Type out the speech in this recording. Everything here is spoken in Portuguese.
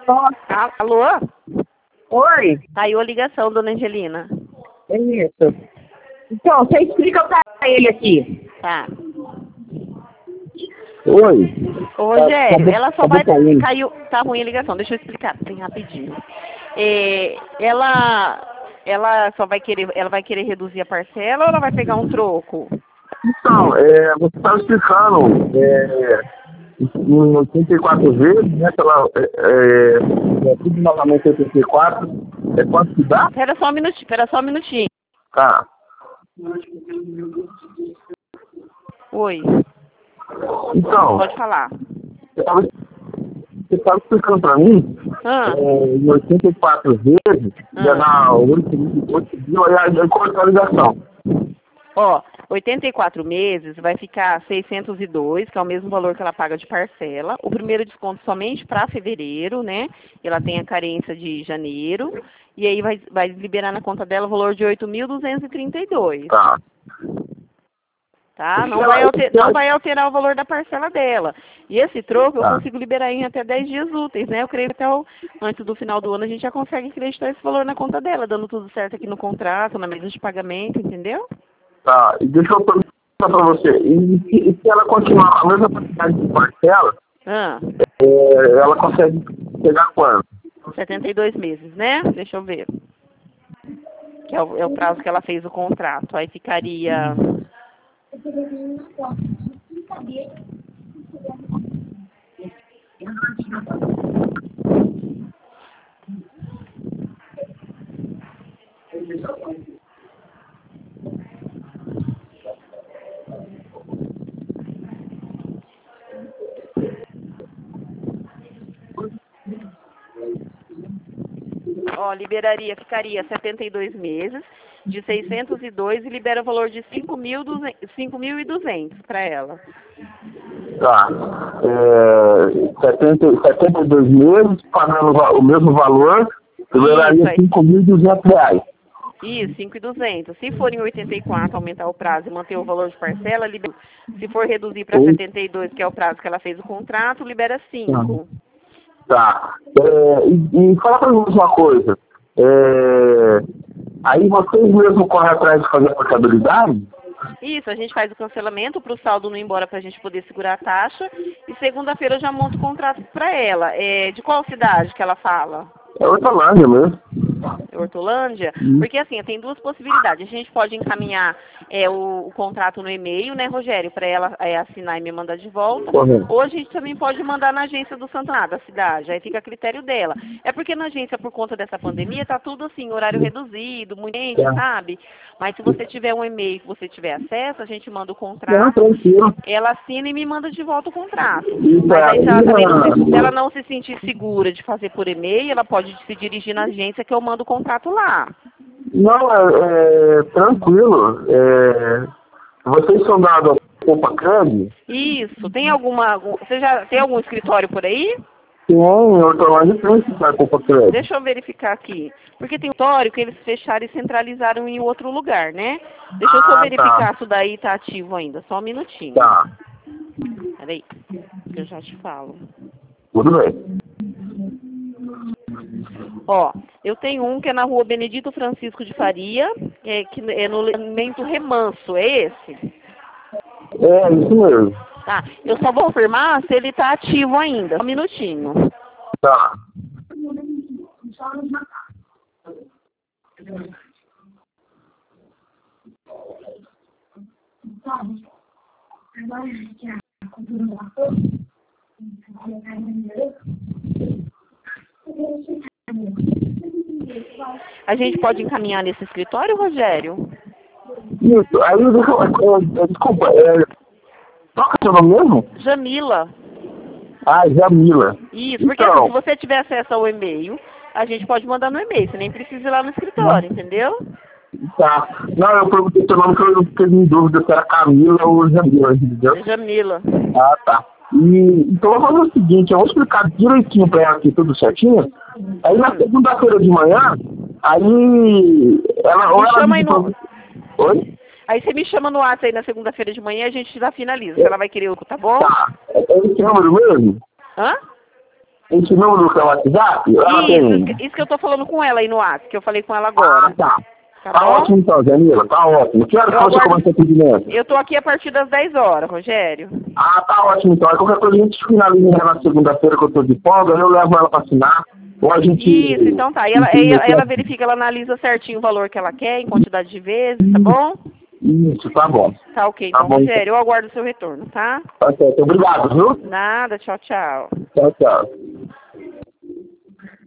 Alô? Oi, Caiu a ligação, dona Angelina. é isso. Então, você explica pra ele aqui. Tá. Oi. Ô, Rogério, ela só vai... caindo. Caiu... Tá ruim a ligação, deixa eu explicar bem rapidinho. Ela só vai querer... Ela vai querer reduzir a parcela ou ela vai pegar um troco? Então, você estava explicando em 84 vezes, né? Tudo novamente 84. É quanto que dá? Espera só um minutinho. Tá. Oi, Então, pode falar. você estava explicando para mim, Ah, em 84 vezes, ia dar 8 mil, aí cortou a ligação. ó, 84 meses vai ficar 602, que é o mesmo valor que ela paga de parcela. O primeiro desconto somente para fevereiro, né? Ela tem a carência de janeiro. E aí vai liberar na conta dela o valor de 8.232. Tá. Tá? Não vai alterar o valor da parcela dela. E esse troco eu Tá. consigo liberar em até 10 dias úteis, né? Eu creio que antes do final do ano a gente já consegue acreditar esse valor na conta dela, dando tudo certo aqui no contrato, na mesa de pagamento, entendeu? Tá, e deixa eu perguntar para você, e se ela continuar a mesma quantidade de parcela, Ah, ela consegue pegar quanto? 72 meses, né? Deixa eu ver. Que é o prazo que ela fez o contrato. Aí ficaria... Ó, ficaria 72 meses, de 602 e libera o valor de 5.200 para ela. Tá, 72 meses, pagando o mesmo valor, liberaria Isso aí. R$ 5.200. Isso, 5.200. Se for em 84, aumentar o prazo e manter o valor de parcela, libera. Se for reduzir para 72, que é o prazo que ela fez o contrato, libera 5. Tá, e fala para mim uma coisa, aí vocês mesmo correm atrás de fazer a portabilidade? Isso, a gente faz o cancelamento para o saldo não ir embora para a gente poder segurar a taxa. E segunda-feira eu já monto o contrato para ela. De qual cidade que ela fala? É Hortolândia mesmo. Hortolândia? Porque assim, tem duas possibilidades. A gente pode encaminhar o contrato no e-mail, né, Rogério, para ela assinar e me mandar de volta. Correto. Ou a gente também pode mandar na agência do Santana, da cidade. Aí fica a critério dela. É porque na agência, por conta dessa pandemia, tá tudo assim, horário reduzido, muita gente, sabe? Mas se você tiver um e-mail que você tiver acesso, a gente manda o Não, contrato, tranquilo. ela assina e me manda de volta o contrato. Isso, Mas aí se ela não, não se sentir segura de fazer por e-mail, ela pode se dirigir na agência que eu mando o contrato lá. tranquilo. Vocês são dados a Copacabana? Isso. Você já tem algum escritório por aí? Tem, Hortolândia tem que estar Copacabana. Deixa eu verificar aqui. Porque tem um escritório que eles fecharam e centralizaram em outro lugar, né? Deixa eu só verificar se o daí tá ativo ainda. Só um minutinho. Tá, Peraí, que eu já te falo. tudo bem. Ó, eu tenho um que é na rua Benedito Francisco de Faria, que é no Elemento Remanso, é esse? É, isso mesmo. Tá, eu só vou confirmar se ele tá ativo ainda. Só um minutinho. Tá. A gente pode encaminhar nesse escritório, Rogério? Isso, aí desculpa, toca seu nome mesmo? Jamila. Ah, Jamila. Isso, porque assim, se você tiver acesso ao e-mail, a gente pode mandar no e-mail. Você nem precisa ir lá no escritório, entendeu? Tá. Não, eu perguntei seu nome porque eu fiquei em dúvida se era Camila ou Jamila, entendeu? É Jamila. Ah, tá. Então eu vou fazer o seguinte, eu vou explicar direitinho pra ela aqui tudo certinho. Aí na segunda-feira de manhã, aí ela... Me chama aí no... Oi? Aí você me chama no WhatsApp aí na segunda-feira de manhã e a gente já finaliza. Se ela vai querer outro, tá bom? Tá. É esse número mesmo? Hã? Esse número que é o WhatsApp? Ela tem... Isso que eu tô falando com ela aí no WhatsApp, que eu falei com ela agora. Ah, tá. Tá Tá bom? ótimo então, Jamila, tá ótimo. Que hora que você começa o atendimento? Eu tô aqui a partir das 10 horas, Rogério. Ah, tá ótimo então. Aí qualquer coisa a gente finaliza na segunda-feira que eu tô de folga, eu levo ela pra assinar. Ou a gente... Isso, então tá. E ela verifica, ela analisa certinho o valor que ela quer, em quantidade de vezes, tá bom? Isso, tá bom. Tá ok, Tá então, bom. Rogério, eu aguardo o seu retorno, tá? Tá certo. Obrigado, viu? Nada, tchau, tchau. Tchau, tchau.